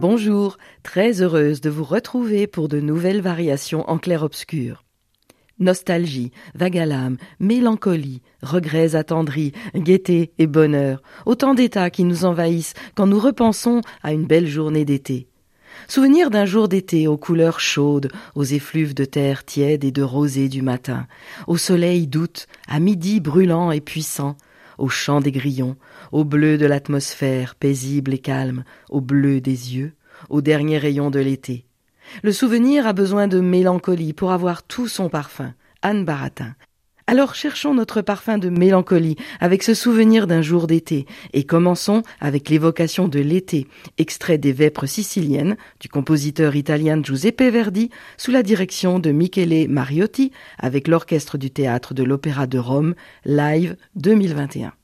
Bonjour, très heureuse de vous retrouver pour de nouvelles variations en clair-obscur. Nostalgie, vague à l'âme, mélancolie, regrets attendris, gaieté et bonheur, autant d'états qui nous envahissent quand nous repensons à une belle journée d'été. Souvenir d'un jour d'été aux couleurs chaudes, aux effluves de terre tiède et de rosée du matin, au soleil d'août, à midi brûlant et puissant, au chant des grillons, au bleu de l'atmosphère paisible et calme, au bleu des yeux, au dernier rayon de l'été. Le souvenir a besoin de mélancolie pour avoir tout son parfum. Anne Baratin. Alors cherchons notre parfum de mélancolie avec ce souvenir d'un jour d'été et commençons avec l'évocation de l'été, extrait des Vêpres siciliennes du compositeur italien Giuseppe Verdi sous la direction de Michele Mariotti avec l'orchestre du théâtre de l'Opéra de Rome, live 2021.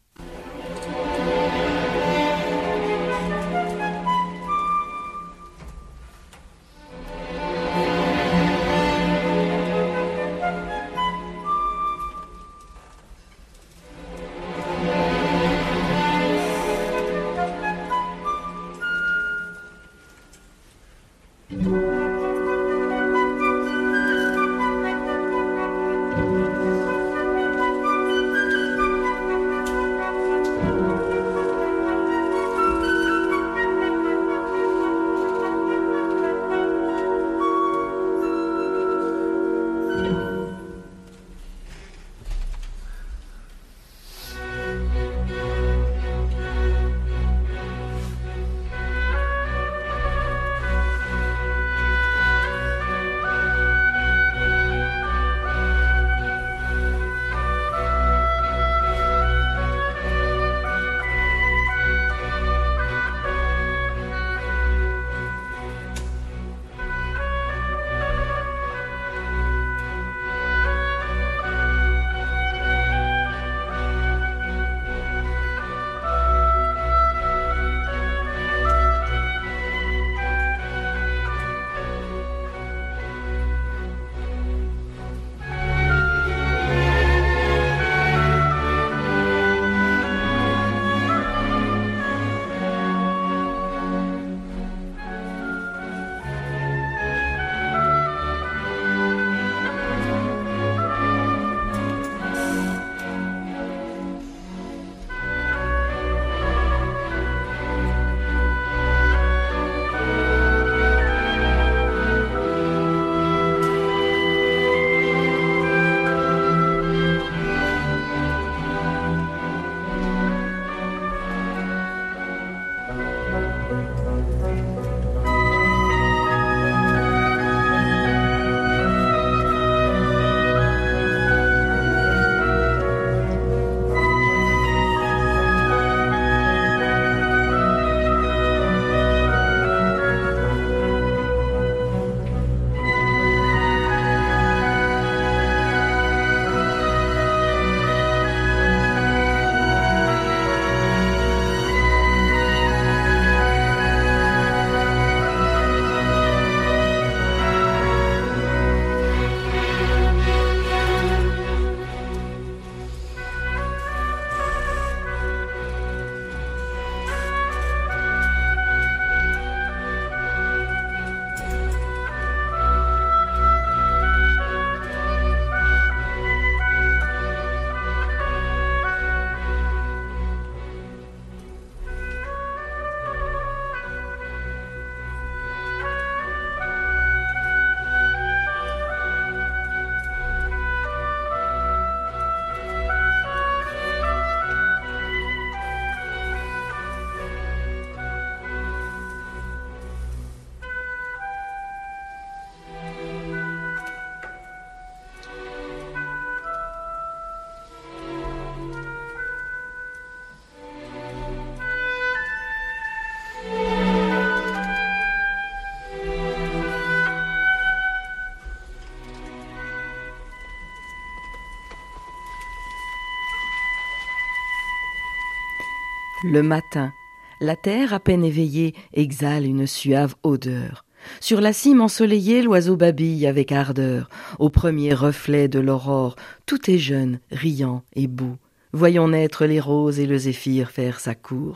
Le matin, la terre à peine éveillée exhale une suave odeur. Sur la cime ensoleillée, l'oiseau babille avec ardeur. Au premier reflet de l'aurore, tout est jeune, riant et beau. Voyons naître les roses et le zéphyr faire sa cour.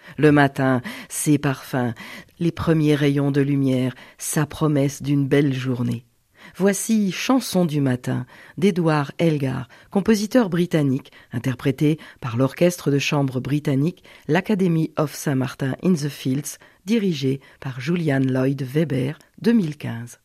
Le matin, ses parfums, les premiers rayons de lumière, sa promesse d'une belle journée. Voici Chanson du matin d'Edward Elgar, compositeur britannique, interprété par l'orchestre de chambre britannique, l'Academy of Saint-Martin-in-the-Fields, dirigé par Julian Lloyd Webber, 2015.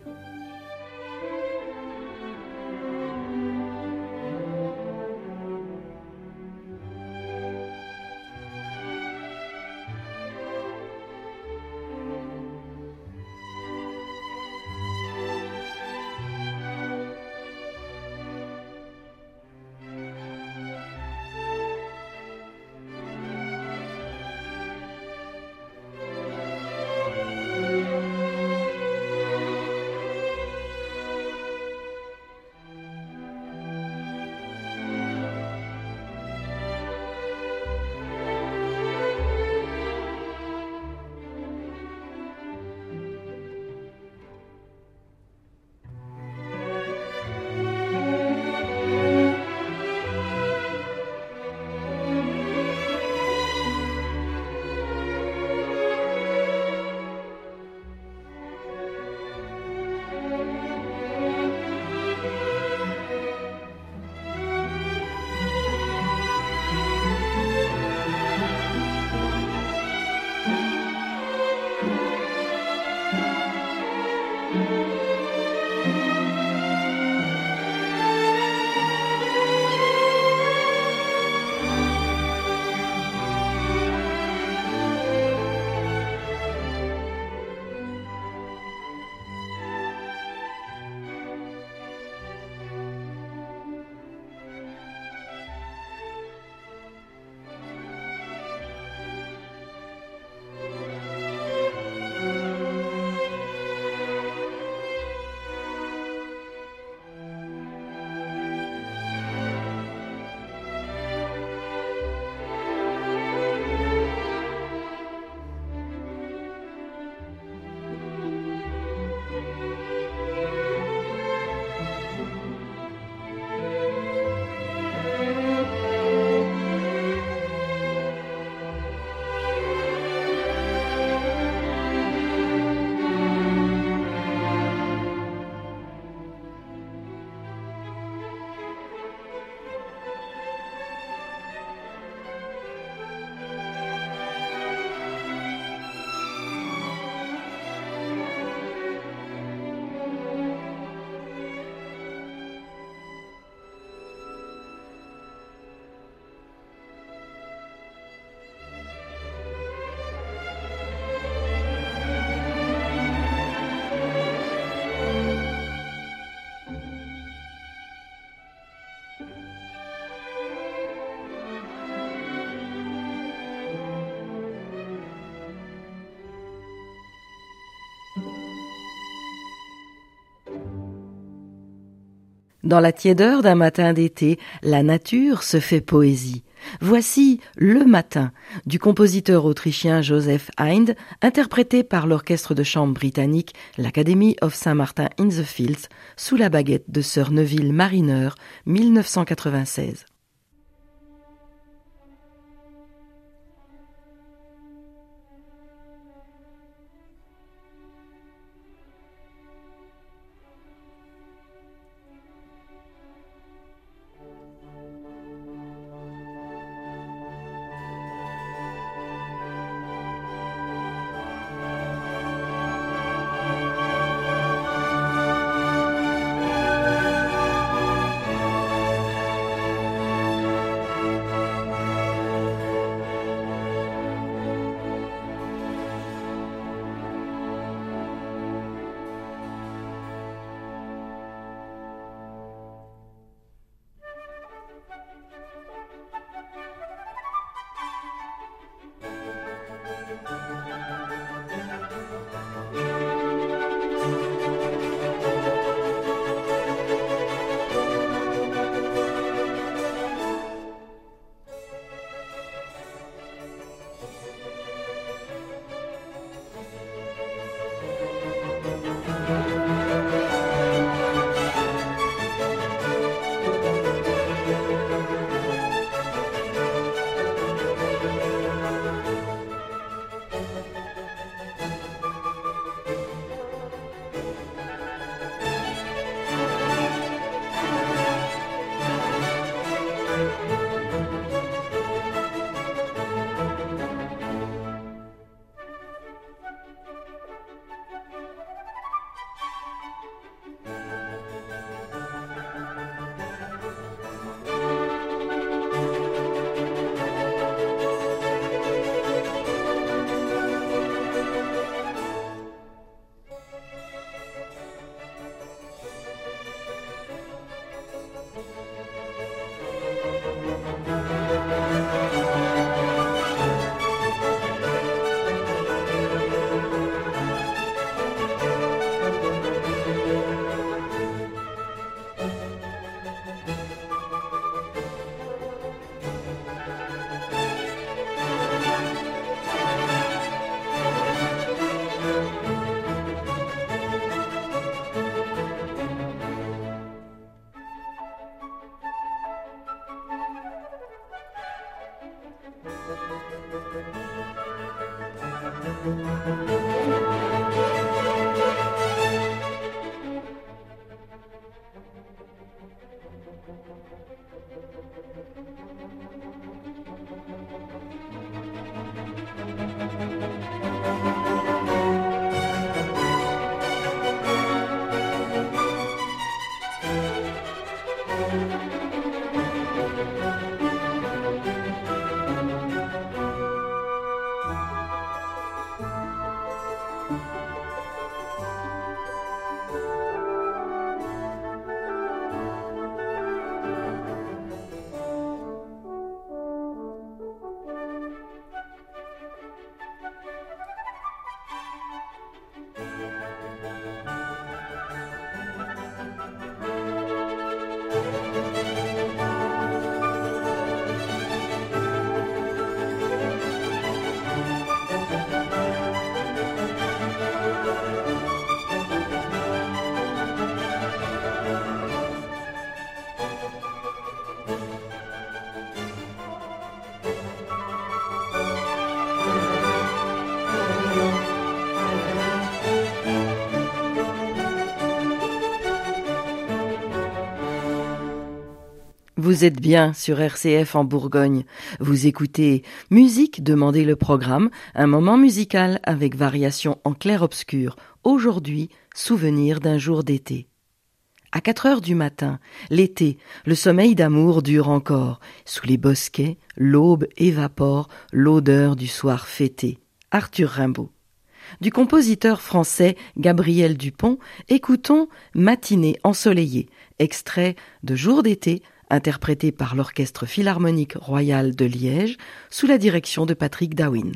Dans la tiédeur d'un matin d'été, la nature se fait poésie. Voici Le matin du compositeur autrichien Joseph Haydn, interprété par l'orchestre de chambre britannique, l'Academy of Saint-Martin-in-the-Fields, sous la baguette de Sir Neville Marriner, 1996. Vous êtes bien sur RCF en Bourgogne. Vous écoutez Musique, demandez le programme, un moment musical avec variation en clair-obscur. Aujourd'hui, souvenir d'un jour d'été. À 4 heures du matin, l'été, le sommeil d'amour dure encore. Sous les bosquets, l'aube évapore l'odeur du soir fêté. Arthur Rimbaud. Du compositeur français Gabriel Dupont, écoutons Matinée ensoleillée, extrait de Jour d'été, interprété par l'Orchestre Philharmonique Royal de Liège, sous la direction de Patrick Dawin.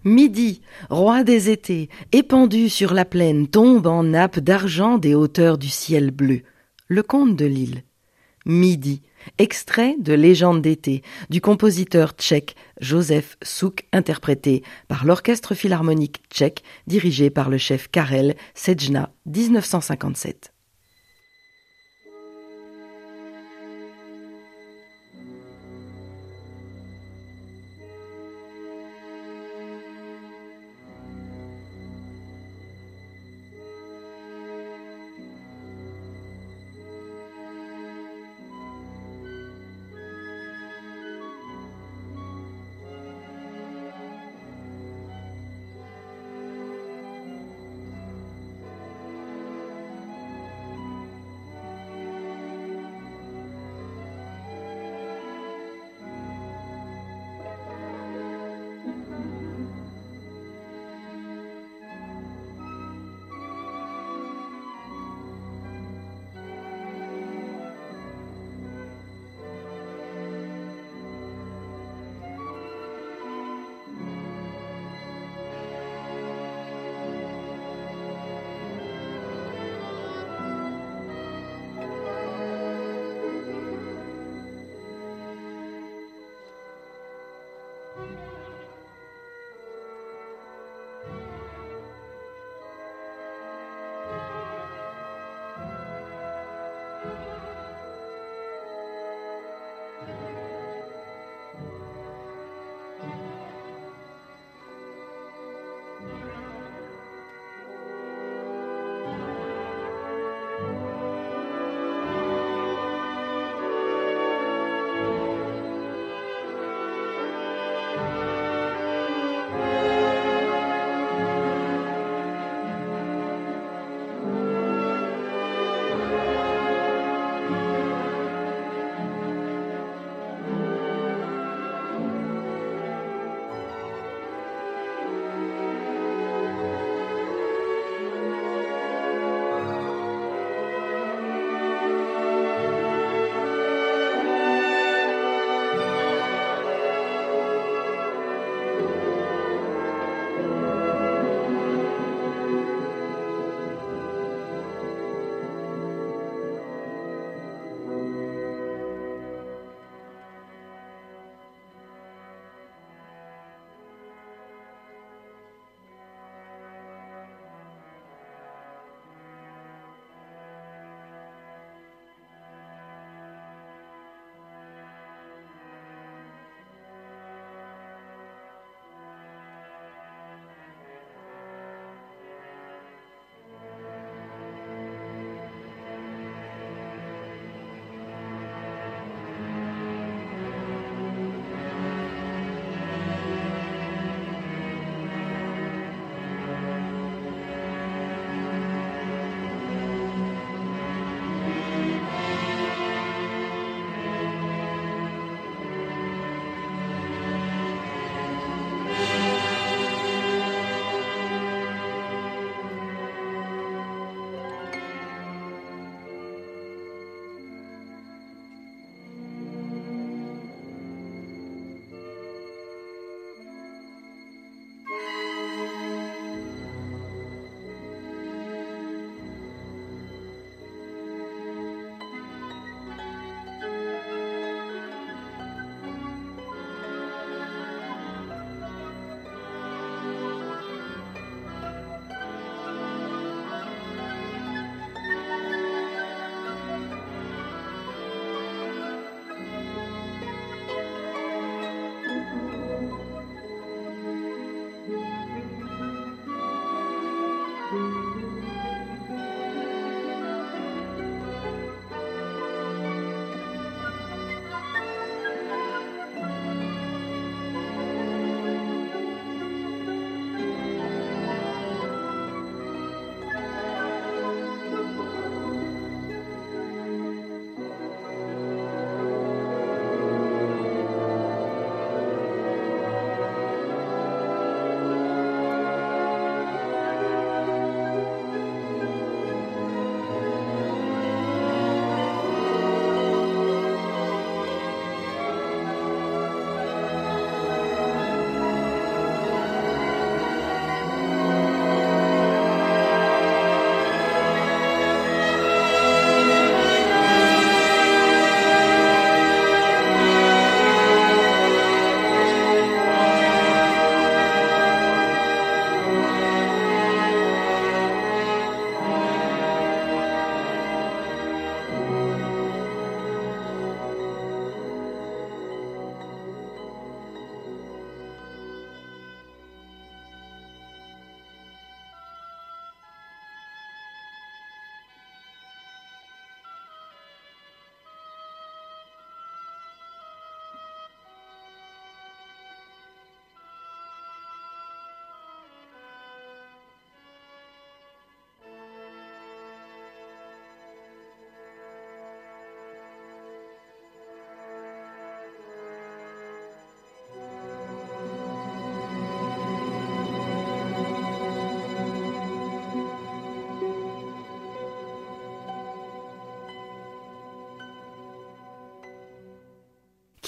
Midi, roi des étés, épandu sur la plaine, tombe en nappe d'argent des hauteurs du ciel bleu. Le conte de Lille. Midi, extrait de Légende d'été, du compositeur tchèque Josef Suk, interprété par l'Orchestre philharmonique tchèque, dirigé par le chef Karel Sejna, 1957.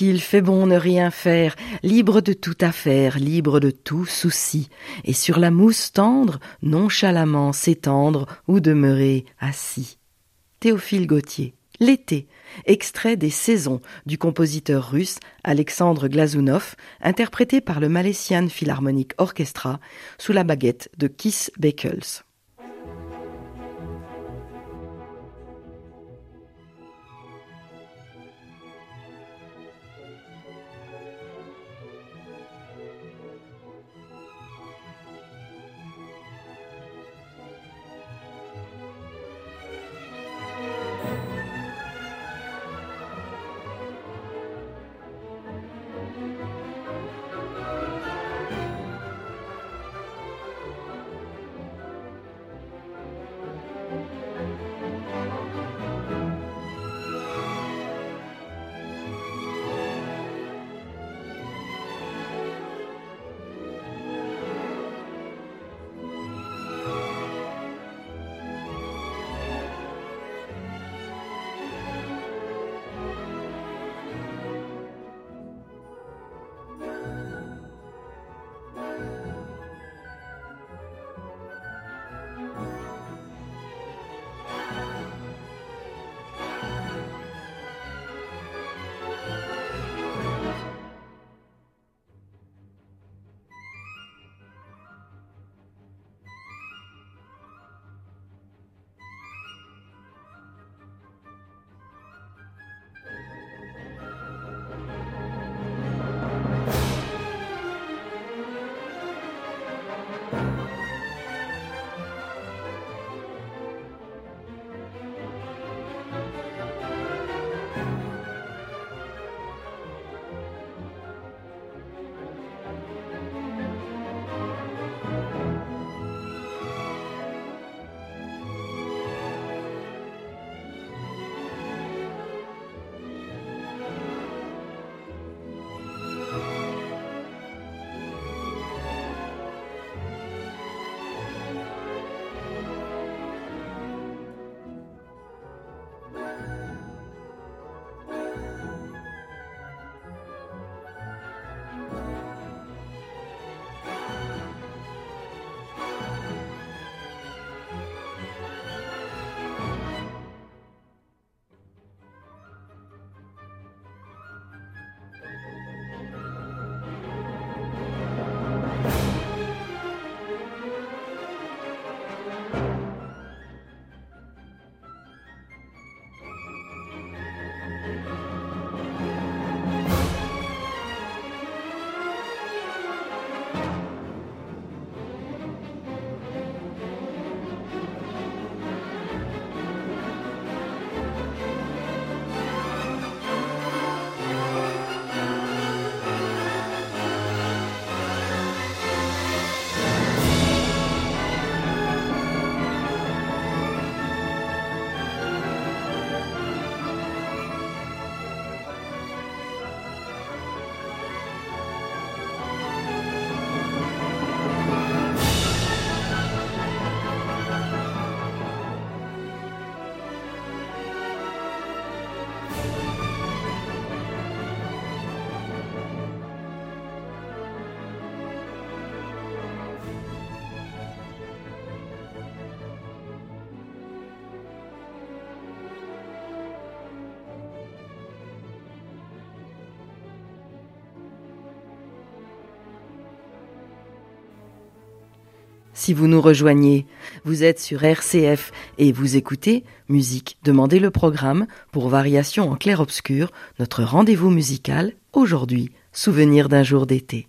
qu'il fait bon ne rien faire, libre de toute affaire, libre de tout souci, et sur la mousse tendre, nonchalamment s'étendre ou demeurer assis. Théophile Gautier. L'été, extrait des Saisons du compositeur russe Alexandre Glazunov, interprété par le Malaysian Philharmonic Orchestra sous la baguette de Keith Beckles. Si vous nous rejoignez, vous êtes sur RCF et vous écoutez Musique, demandez le programme pour Variations en clair-obscur, notre rendez-vous musical, aujourd'hui, Souvenir d'un jour d'été.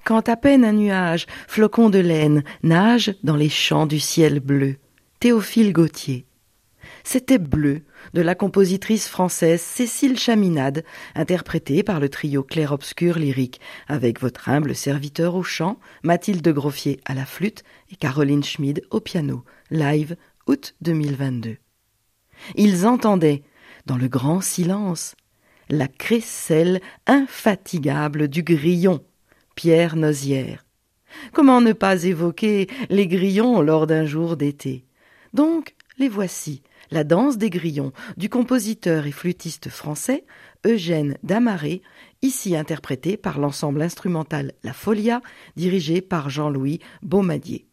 Quand à peine un nuage, flocon de laine, nage dans les champs du ciel bleu. Théophile Gautier. C'était Bleu, de la compositrice française Cécile Chaminade, interprétée par le trio clair-obscur lyrique, avec votre humble serviteur au chant, Mathilde Groffier à la flûte et Caroline Schmid au piano, live août 2022. Ils entendaient, dans le grand silence, la crécelle infatigable du grillon, Pierre Nozière. Comment ne pas évoquer les grillons lors d'un jour d'été? Donc, les voici, la danse des grillons du compositeur et flûtiste français Eugène Damaré, ici interprété par l'ensemble instrumental La Folia, dirigé par Jean-Louis Baumadier.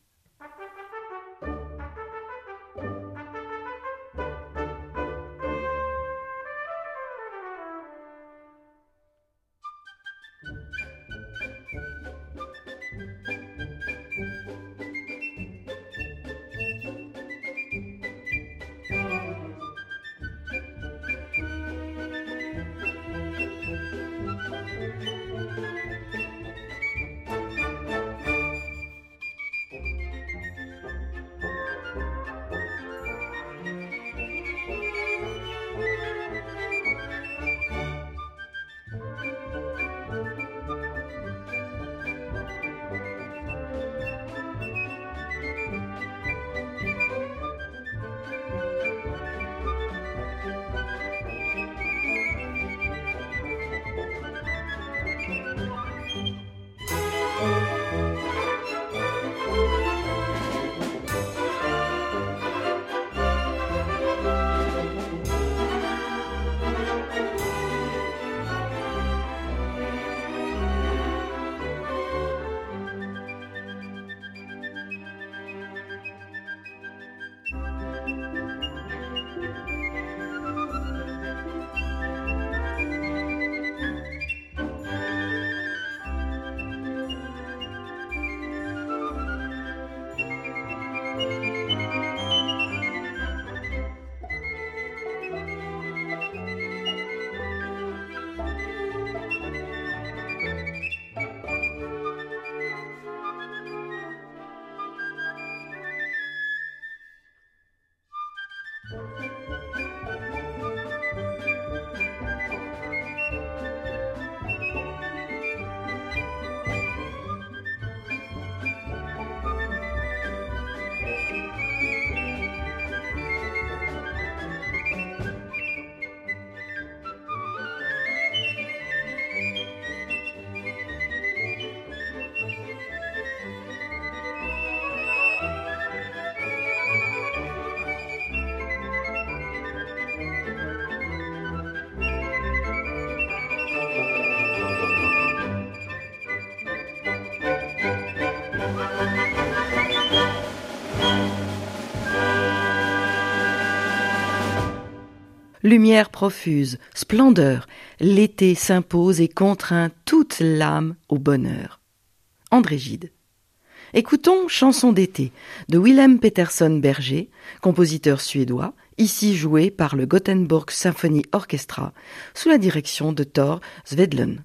Lumière profuse, splendeur, l'été s'impose et contraint toute l'âme au bonheur. André Gide. Écoutons Chanson d'été de Willem Peterson Berger, compositeur suédois, ici joué par le Gothenburg Symphony Orchestra sous la direction de Thor Svedlen.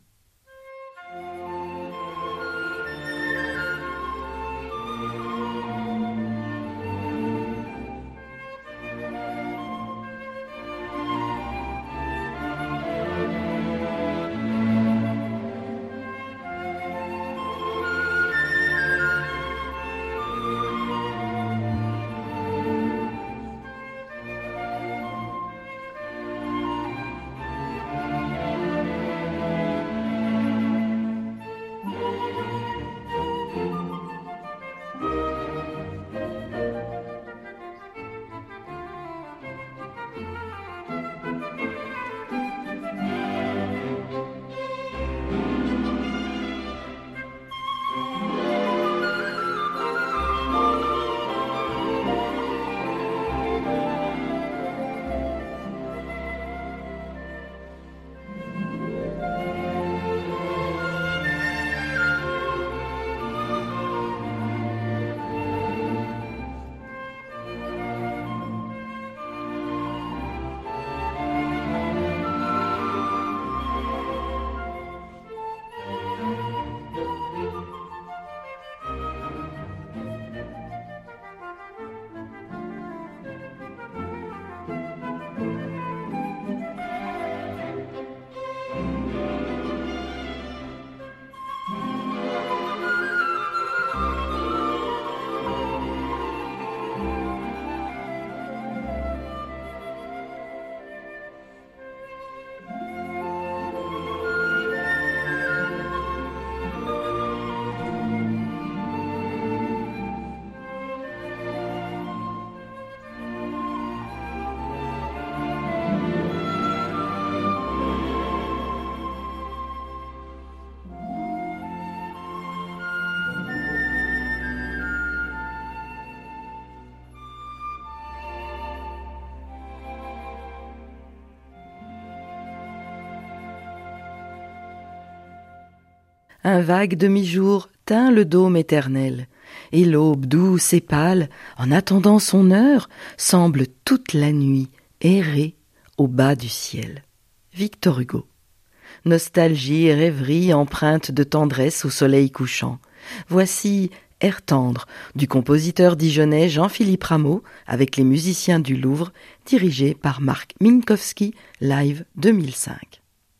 Un vague demi-jour teint le dôme éternel, et l'aube douce et pâle, en attendant son heure, semble toute la nuit errer au bas du ciel. Victor Hugo. Nostalgie et rêverie empreintes de tendresse au soleil couchant. Voici Air tendre du compositeur dijonnais Jean-Philippe Rameau avec les musiciens du Louvre, dirigé par Marc Minkowski, live 2005.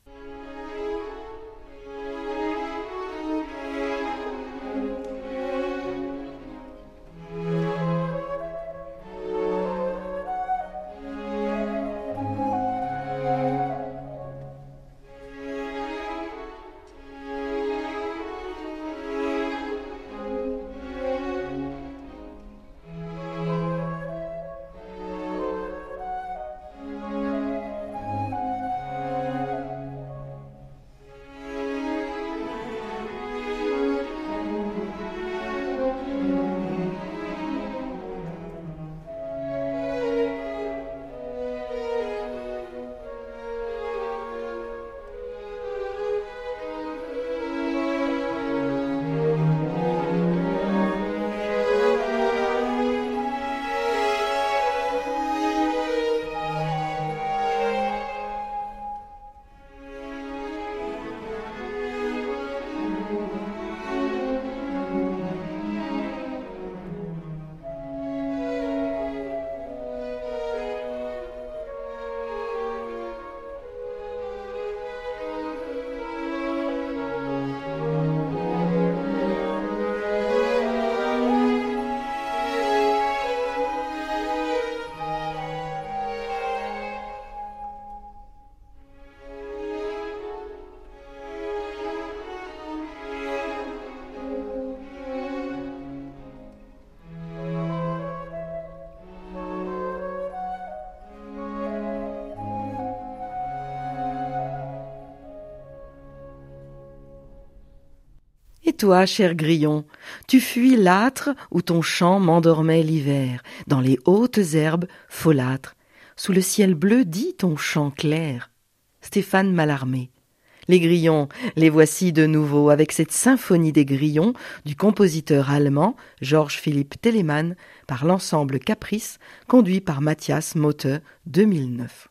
Et toi, cher grillon, tu fuis l'âtre où ton chant m'endormait l'hiver, dans les hautes herbes folâtres, sous le ciel bleu dit ton chant clair. Stéphane Mallarmé. Les grillons, les voici de nouveau avec cette symphonie des grillons du compositeur allemand Georges Philipp Telemann par l'ensemble Caprice, conduit par Matthias Motte, 2009.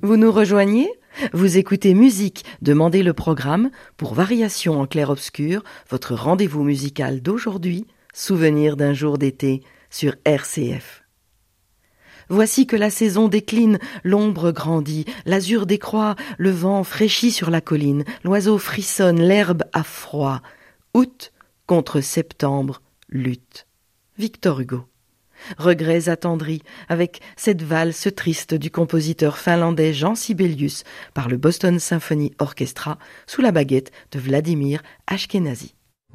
Vous nous rejoignez ? Vous écoutez Musique, demandez le programme pour Variations en clair-obscur, votre rendez-vous musical d'aujourd'hui, souvenir d'un jour d'été sur RCF. Voici que la saison décline, l'ombre grandit, l'azur décroît, le vent fraîchit sur la colline, l'oiseau frissonne, l'herbe a froid. Août contre septembre lutte. Victor Hugo. Regrets attendris, avec cette valse triste du compositeur finlandais Jean Sibelius par le Boston Symphony Orchestra sous la baguette de Vladimir Ashkenazy.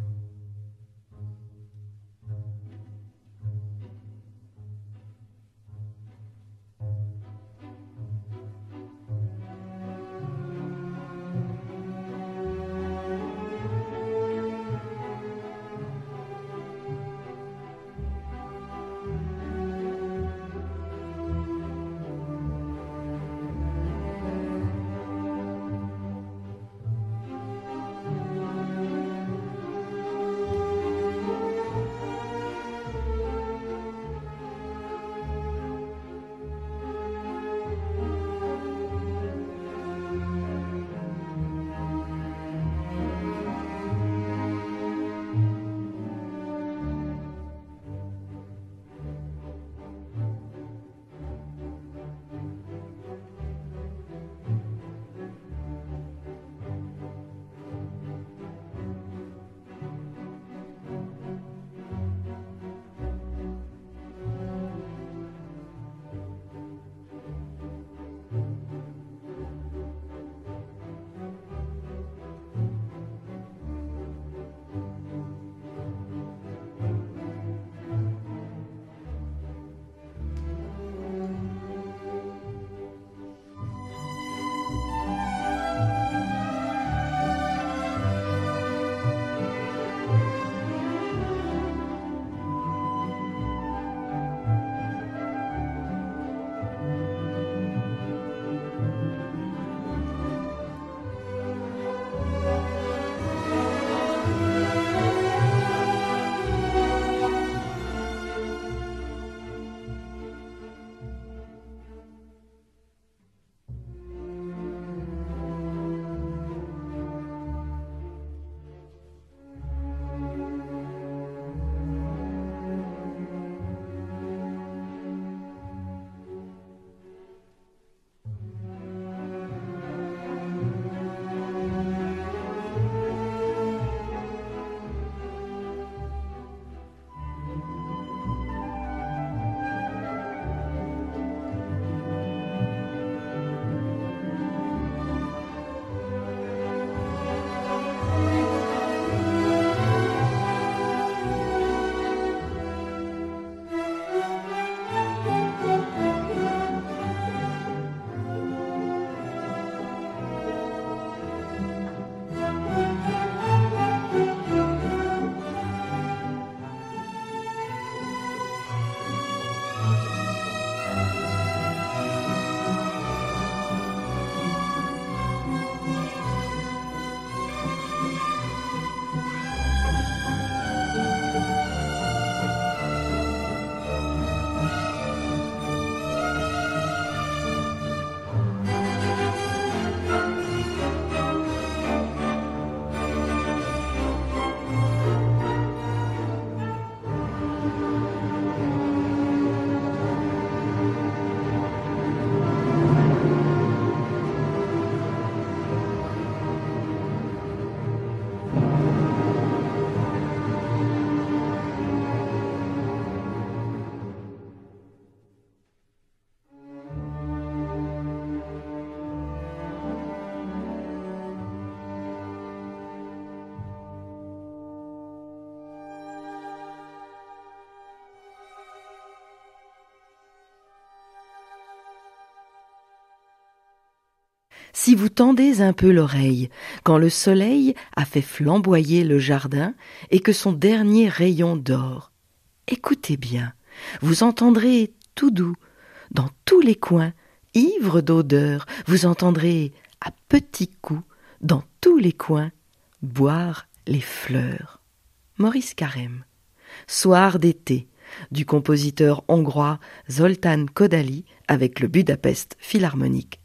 Si vous tendez un peu l'oreille, quand le soleil a fait flamboyer le jardin et que son dernier rayon dort, écoutez bien, vous entendrez tout doux, dans tous les coins, ivre d'odeur, vous entendrez à petits coups, dans tous les coins, boire les fleurs. Maurice Carême. Soir d'été, du compositeur hongrois Zoltán Kodály avec le Budapest Philharmonic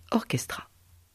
Orchestra.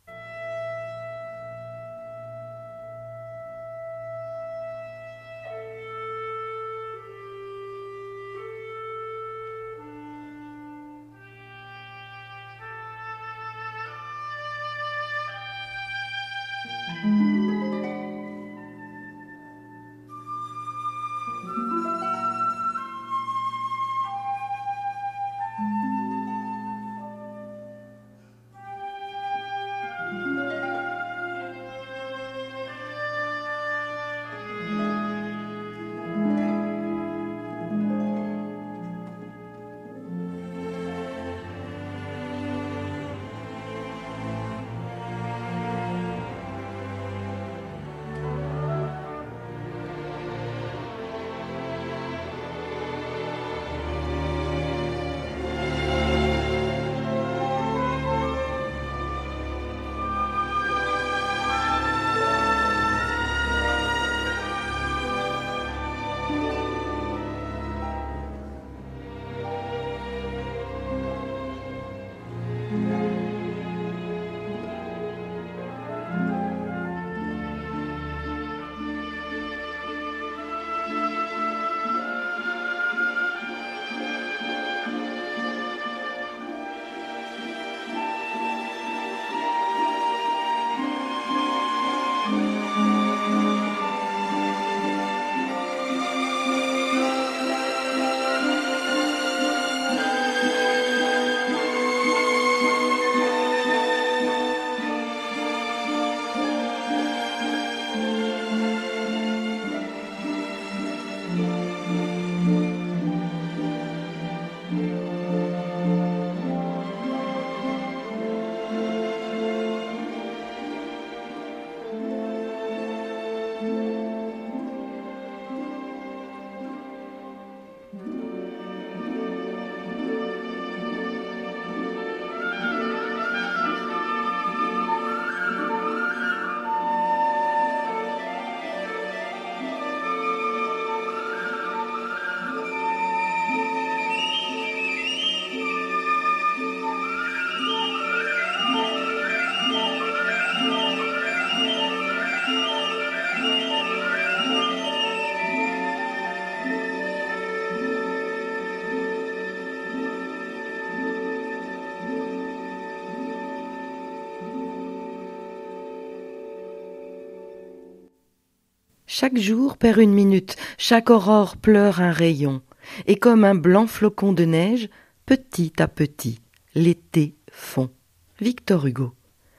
Chaque jour perd une minute, chaque aurore pleure un rayon, et comme un blanc flocon de neige, petit à petit, l'été fond. Victor Hugo.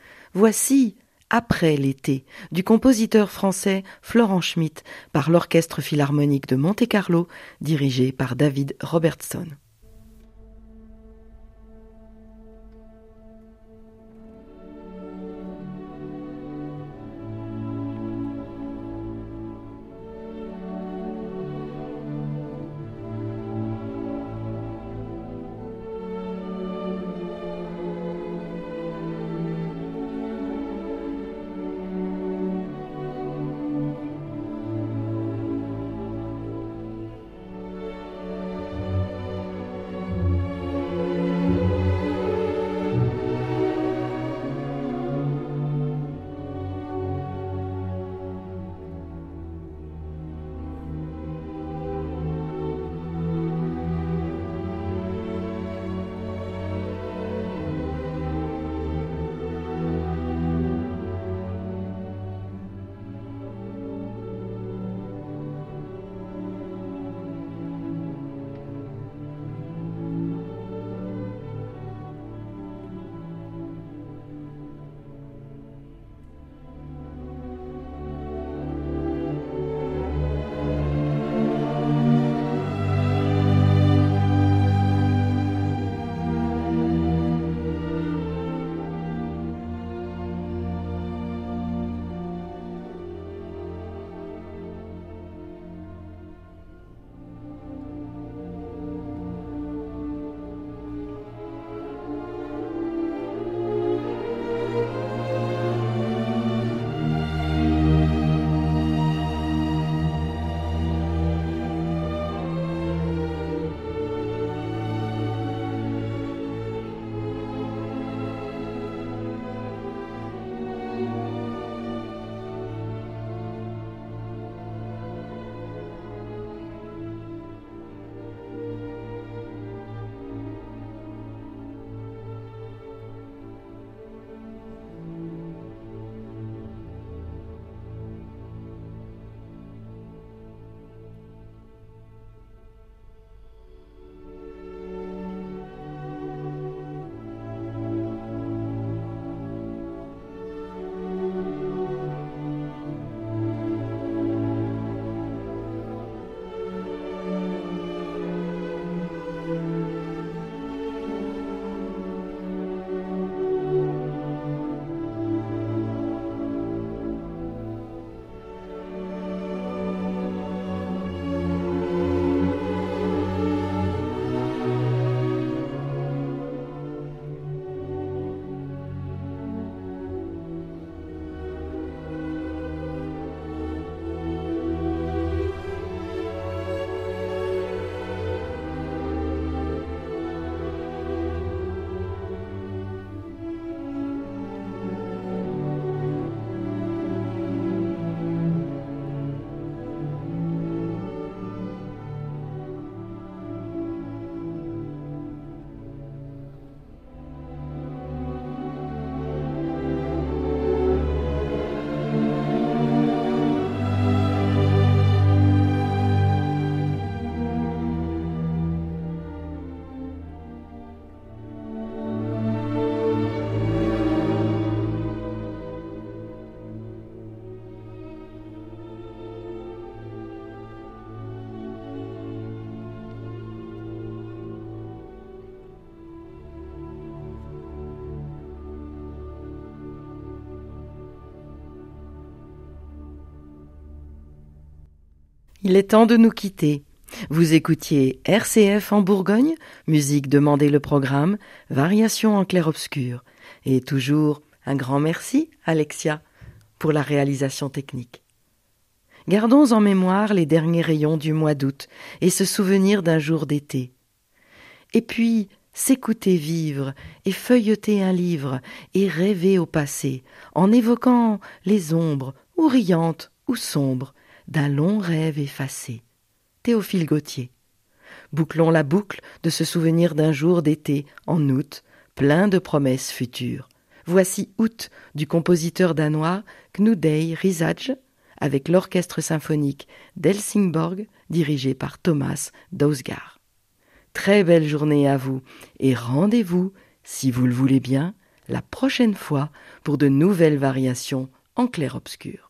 Voici Après l'été, du compositeur français Florent Schmitt, par l'Orchestre philharmonique de Monte-Carlo, dirigé par David Robertson. Il est temps de nous quitter. Vous écoutiez RCF en Bourgogne, musique demandez le programme, variation en clair-obscur. Et toujours un grand merci, Alexia, pour la réalisation technique. Gardons en mémoire les derniers rayons du mois d'août et se souvenir d'un jour d'été. Et puis, s'écouter vivre et feuilleter un livre et rêver au passé en évoquant les ombres, ou riantes ou sombres, d'un long rêve effacé. Théophile Gautier. Bouclons la boucle de ce souvenir d'un jour d'été en août, plein de promesses futures. Voici Août du compositeur danois Knudei Risage avec l'orchestre symphonique d'Helsingborg dirigé par Thomas Dausgaard. Très belle journée à vous et rendez-vous, si vous le voulez bien, la prochaine fois pour de nouvelles variations en clair-obscur.